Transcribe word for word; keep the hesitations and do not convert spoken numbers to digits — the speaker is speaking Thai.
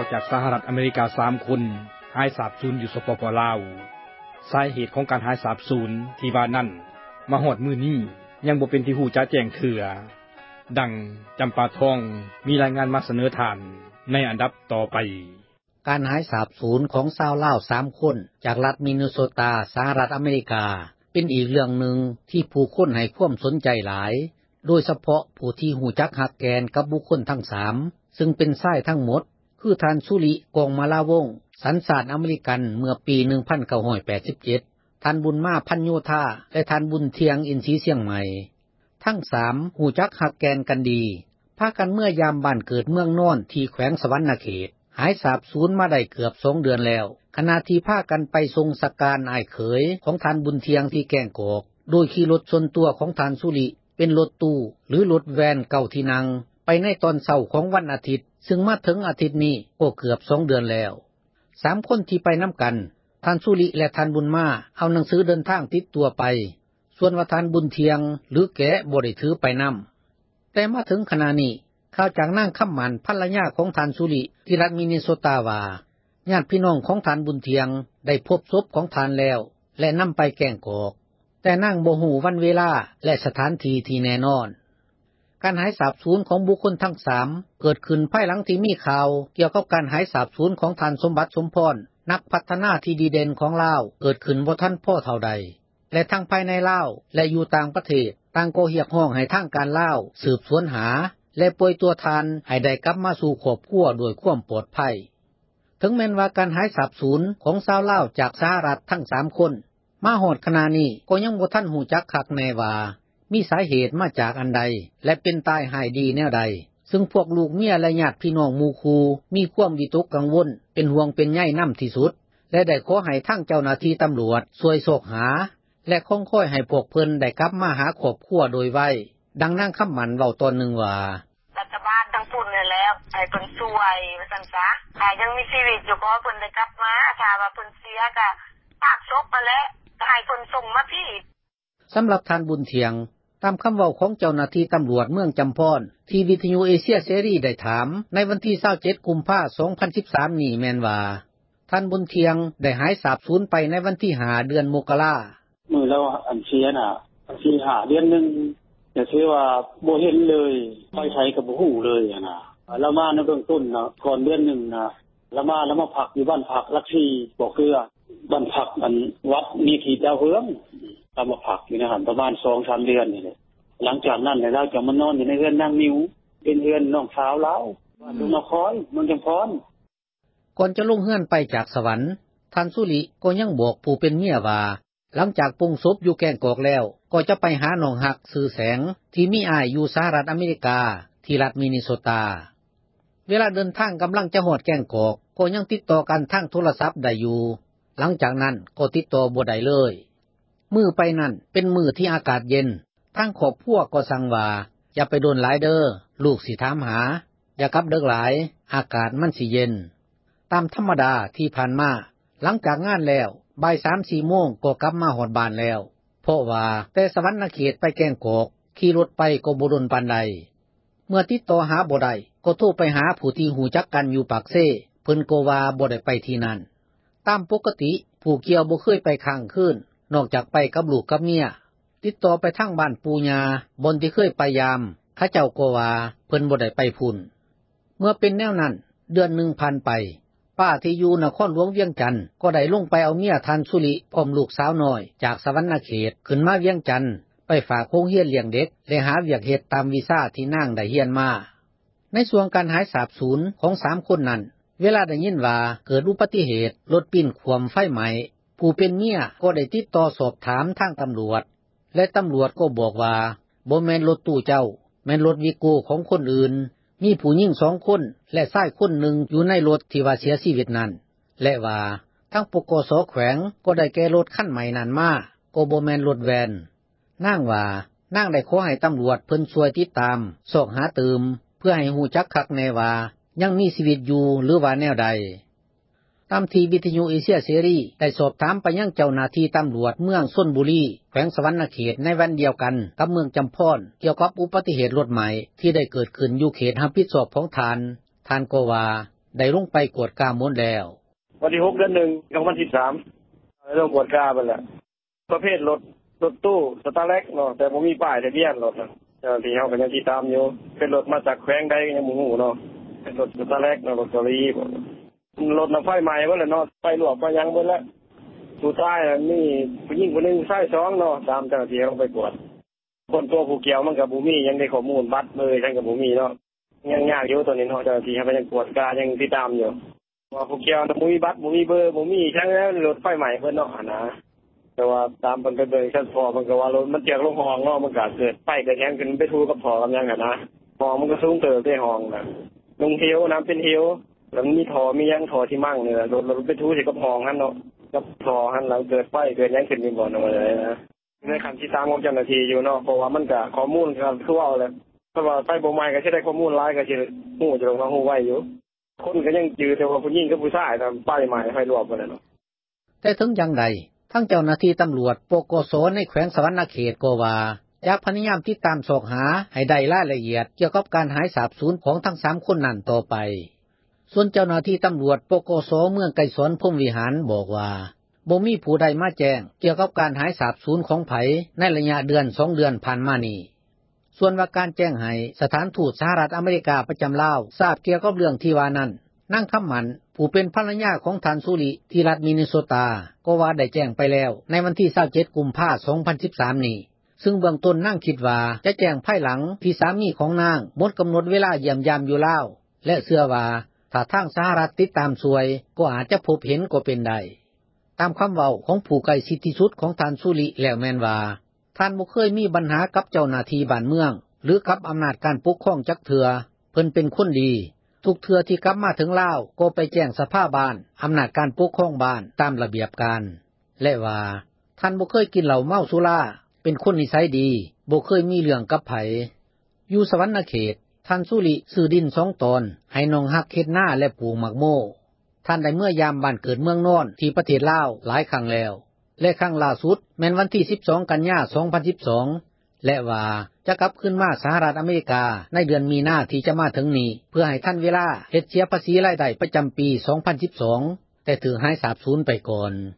จากสหรัฐอเมริกาสามคนหายสาบสูญอยู่สปป.ลาวสาเหตุของการหายสาบสูญที่ว่านั้นมาฮอดมื้อนี้ยังบ่เป็นที่ฮู้จะแจ้งเทื่อดังจำปาทองมีรายงานมาเสนอทานในอันดับต่อไปการหายสาบสูญของชาวลาวสามคนจากรัฐมินนิโซตาสหรัฐอเมริกาเป็นอีกเรื่องหนึ่งที่ผู้คนให้ความสนใจหลายโดยเฉพาะผู้ที่หูจักฮักแกนกับบุคคลทั้งสามซึ่งเป็นชายทั้งหมดคือท่านสุริกองมาลาวงศ์สัญชาติอเมริกันเมื่อปีหนึ่งพันเก้าร้อยแปดสิบเจ็ดท่านบุญมาพันโยธาและท่านบุญเทียงอินทรีเชียงใหม่ทั้งสามหูจักฮักแกนกันดีพากันเมื่อยามบ้านเกิดเมืองนอนที่แขวงสวรรณเขตหายสาบสูญมาได้เกือบสองเดือนแล้วขณะที่พากันไปทรงสักการอ้ายเขยของท่านบุญเทียงที่แก้งกอกโดยขี่รถส่วนตัวของท่านสุริเป็นรถตู้หรือรถแวนเก่าที่นั่งไปในตอนเช้าของวันอาทิตย์ซึ่งมาถึงอาทิตย์นี้ก็เกือบสองเดือนแล้วสามคนที่ไปนํากันท่านสุริและท่านบุญมาเอาหนังสือเดินทางติดตัวไปส่วนว่าท่านบุญเทียงหรือแกบ่ได้ถือไปนําแต่มาถึงขณะนี้ข่าวจากนางคำหมันภรรยาของท่านสุริที่รัฐมินนิโซตาว่าญาติพี่น้องของท่านบุญเทียงได้พบศพของท่านแล้วและนําไปแก้งกอกแต่นางบ่ฮู้วันเวลาและสถานที่ที่แน่นอนการหายสาบสูญของบุคคลทั้งสามเกิดขึ้นภายหลังที่มีข่าวเกี่ยวกับการหายสาบสูญของท่านสมบัติสมพรนักพัฒนาที่ดีเด่นของลาวเกิดขึ้นบ่ทันพอเท่าใดและทั้งภายในลาวและอยู่ต่างประเทศต่างก็เรียกร้องให้ทางการลาวสืบสวนหาและปล่อยตัวทานให้ได้กลับมาสู่ครอบครัวโดยความปลอดภัยถึงแม้นว่าการหายสาบสูญของชาวลาวจากสหรัฐทั้งสามคนมาฮอดขณะนี้ก็ยังบ่ทันฮู้จักคักแน่ว่ามีสาเหตุมาจากอันใดและเป็นตายหายดีแนวใดซึ่งพวกลูกเมียและญาติพี่น้องหมู่คู่มีความวิตกกังวลเป็นห่วงเป็นใยนำที่สุดและได้ขอให้ทางเจ้าหน้าที่ตำรวจช่วยโศกหาและคงค่อยให้พวกเพิ่นได้กลับมาหาครอบครัวโดยไวดังนางคำหมันเว้าตอนนึงว่ารัฐบาลทั้งปุ่นนี่แล้วให้เพิ่นช่วยว่าซั่นซะถ้ายังมีชีวิตอยู่ก็เพิ่นได้กลับมาถ้าว่าเพิ่นเสียก็ภาคศพมาแล้วให้เพิ่นส่งมาพี่สำหรับท่านบุญเทียงตามคำเว้าของเจ้าหน้าที่ตำรวจเมืองจำพรที่วิทยุเอเชียเสรีได้ถามในวันที่ยี่สิบเจ็ดกุมภาพันธ์สองพันสิบสามนี้แม่นว่าท่านบุญเทียงได้หายสาบสูญไปในวันที่ห้าเดือนมกราคมมื้อแล้วอันเสียน่ะสี่ ห้าเดือนนึงแต่ถือว่าบ่เห็นเลยไปไสก็บ่ฮู้เลยอ่ะนะแล้วมาในเบื้องต้นนะก่อนเดือนนึงนะแล้วมาแล้วมาพักอยู่บ้านพักลักษีบ่เกลือบ้านพักอันวัดมีที่ดาวเฮืองตามมาพักอยู่ในหันประมาณ สองถึงสาม เดือนนี่แหละหลังจากนั้นแล้วจะมานอนอยู่ในเรือนนางนิวเป็นเรือนน้องสาวเราบ้านลุงนครเมืองจำพรก่อนจะลงเฮือนไปจากสวรรค์ท่านสุริก็ยังบอกผู้เป็นเมียว่าหลังจากปรุงศพอยู่แก้งกอกแล้วก็จะไปหาน้องฮักซื่อแสงที่มีอ้ายอยู่สหรัฐอเมริกาที่รัฐมินนิโซตาเวลาเดินทางกำลังจะฮอดแก้งกอกก็ยังติดต่อกันทางโทรศัพท์ได้อยู่หลังจากนั้นก็ติดต่อบ่ได้เลยมื้อไปนั่นเป็นมื้อที่อากาศเย็นทางครอบครัวก็สั่งว่าอย่าไปโดนหลายเด้อลูกสิถามหาอย่ากลับดึกหลายอากาศมันสิเย็นตามธรรมดาที่ผ่านมาหลังจากงานแล้วบ่าย สาม สี่ โมงก็กลับมาฮอดบ้านแล้วเพราะว่าแต่สวรรณเขตไปแก้งกอกขี่รถไปก็บ่ดนปานใดเมื่อติดต่อหาบ่ได้ก็โทรไปหาผู้ที่ฮู้จักกันอยู่ปากเซ่เพิ่นก็ว่าบ่ได้ไปที่นั่นตามปกติผู้เกี่ยวบ่เคยไปค้างคืนนอกจากไปกับลูกกับเมียติดต่อไปทางบ้านปู่ย่าบนที่เคยไปยามเขาเจ้าก็ว่าเพิ่นบ่ได้ไปพุ่นเมื่อเป็นแนวนั้นเดือนหนึ่งผ่านไปป้าที่อยู่นครหลวงเวียงจันทน์ก็ได้ลงไปเอาเมียท่านสุริพร้อมลูกสาวน้อยจากสวรรณเขตขึ้นมาเวียงจันทน์ไปฝากโรงเรียนเลี้ยงเด็กและหาเวียกเฮ็ดตามวีซ่าที่นางได้เรียนมาในส่วนการหายสาบสูญของสามคนนั้นเวลาได้ยินว่าเกิดอุบัติเหตุรถปิ้นคว่ำไฟไหม้ผู้เป็นเมียก็ได้ติดต่อสอบถามทางตำรวจและตำรวจก็บอกว่าบ่แม่นรถตู้เจ้าแม่นรถวิโก้ของคนอื่นมีผู้หญิงสองคนและชายคนหนึ่งอยู่ในรถที่ว่าเสียชีวิตนั้นและว่าทั้งปกส.แขวงก็ได้แก้รถคันใหม่นั้นมาก็บ่แม่นรถแวนนางว่านางได้ขอให้ตำรวจเพิ่นช่วยติดตามสอกหาตืมเพื่อให้ฮู้จักคักแน่ว่ายังมีชีวิตอยู่หรือว่าแนวใดตามที่วิทยุเอเชียเสรีได้สอบถามไปยังเจ้าหน้าที่ตำรวจเมืองชลบุรีแขวงสวรรณเขตในวันเดียวกันกับเมืองจำพรเกี่ยวกับอุบัติเหตุรถใหม่ที่ได้เกิดขึ้นอยู่เขตรับผิดชอบของทานทานก็ว่าได้ลงไปกวดกาหมดแล้ววันที่หกเดือนหนึ่งของวันที่สามลงกวดกาไปแล้วประเภทรถรถตู้สตาร์เล็กเนาะแต่บ่มีป้ายทะเบียนรถนะเจ้าที่เฮาก็ยังติดตามอยู่เป็นรถมาจากแขวงใดก็ยังบ่ฮู้เนาะเป็นรถสตาร์เล็กเนาะรถเกาหลีรถน้ำไฟใหม่เบิดแล้วเนาะไฟลวกไฟยังเบิดแล้วสุดท้ายนี่ผู้หญิงผู้นึงชายสองเนาะตามเจ้าที่เฮาไปกวดคนตัวผู้เกี่ยวมันก็บ่มียังได้ข้อมูลบัตรเลยทั้งก็บ่มีเนาะยังยากอยู่ตัวนี้เนาะเจ้าที่เฮาก็ยังกวดกายังติดตามอยู่ว่าผู้เกี่ยวบ่มีบัตรบ่มีเบอร์บ่มีทั้งแล้วรถไฟใหม่เพิ่นเนาะนะแต่ว่าตามเพิ่นไปเบิ่งชั้นพอมันก็ว่ารถมันเจียกลงห้องเนาะมันก็เกิดไฟเกิดหยังขึ้นไปทูกับพอกับหยังอ่ะนะห้องมันก็สูงเติบได้ห้องน่ะลงเหี่ยวน้ำเป็นเหี่ยวแล้วมีท่อมีหยังท่อที่มั่งนี่ล่ะรถรถไปทูสิกับห้องหั่นเนาะกับท่อหั่นแล้วเกิดไฟเกิดหยังขึ้นนี่บ่เนาะเลยนะในขั้นที่ตามของเจ้าหน้าที่อยู่เนาะเพราะว่ามันก็ข้อมูลก็คือเอาแหละถ้าว่าไฟบ่ไหม้ก็สิได้ข้อมูลหลายก็สิฮู้จะลงมาฮู้ไว้อยู่คนก็ยังจือแต่ว่าผู้หญิงกับผู้ชายทำไฟใหม่ไฟรวบบ่ได้เนาะแต่ถึงอย่างใดทั้งเจ้าหน้าที่ตำรวจปกสในแขวงสะหวรรณเขตก็ว่าจะพยายามติดตามสอบหาให้ได้รายละเอียดเกี่ยวกับการหายสาบสูญของทั้งสามคนนั้นต่อไปส่วนเจ้าหน้าที่ตำรวจปกสเมืองไกรสนพรหมวิหารบอกว่าบ่มีผู้ใดมาแจ้งเกี่ยวกับการหายสาบสูญของไผในระยะเดือนสองเดือนผ่านมานี้ส่วนว่าการแจ้งให้สถานทูตสหรัฐอเมริกาประจำลาวทราบเกี่ยวกับเรื่องที่ว่านั้นนางคำหมันผู้เป็นภรรยาของท่านสุริที่รัฐมินนิโซตาก็ว่าได้แจ้งไปแล้วในวันที่ยี่สิบเจ็ดกุมภาพันธ์สองพันสิบสามนี้ซึ่งเบื้องต้นนางคิดว่าจะแจ้งภายหลังที่สามีของนางหมดกำหนดเวลาเยี่ยมยามอยู่ลาวและเชื่อว่าถ้าทางสหรัฐติดตามช่วยก็อาจจะพบเห็นก็เป็นได้ตามคำเว้าของผู้ใกล้ชิดที่สุดของท่านสุริแล้วแม่นว่าท่านบ่เคยมีปัญหากับเจ้าหน้าที่บ้านเมืองหรือกับอำนาจการปกครองจักเทื่อเพิ่นเป็นคนดีทุกเทื่อที่กลับมาถึงลาวก็ไปแจ้งสภาบ้านอำนาจการปกครองบ้านตามระเบียบการและว่าท่านบ่เคยกินเหล้าเมาสุราเป็นคนนิสัยดีบ่เคยมีเรื่องกับไผอยู่สะหวรรณเขตท่านสุริซื้อดินสองตอนให้น้องฮักเฮ็ดนาและปลูกหมากโมท่านได้เมื่อยามบ้านเกิดเมืองนอนที่ประเทศลาวหลายครั้งแล้วและครั้งล่าสุดแม่นวันที่สิบสองกันยายนสองพันสิบสองและว่าจะกลับขึ้นมาสหรัฐอเมริกาในเดือนมีนาที่จะมาถึงนี้เพื่อให้ท่านเวลาเฮ็ดเสียภาษีรายได้ประจำปีสองพันสิบสองแต่ถือหายสาบสูญไปก่อน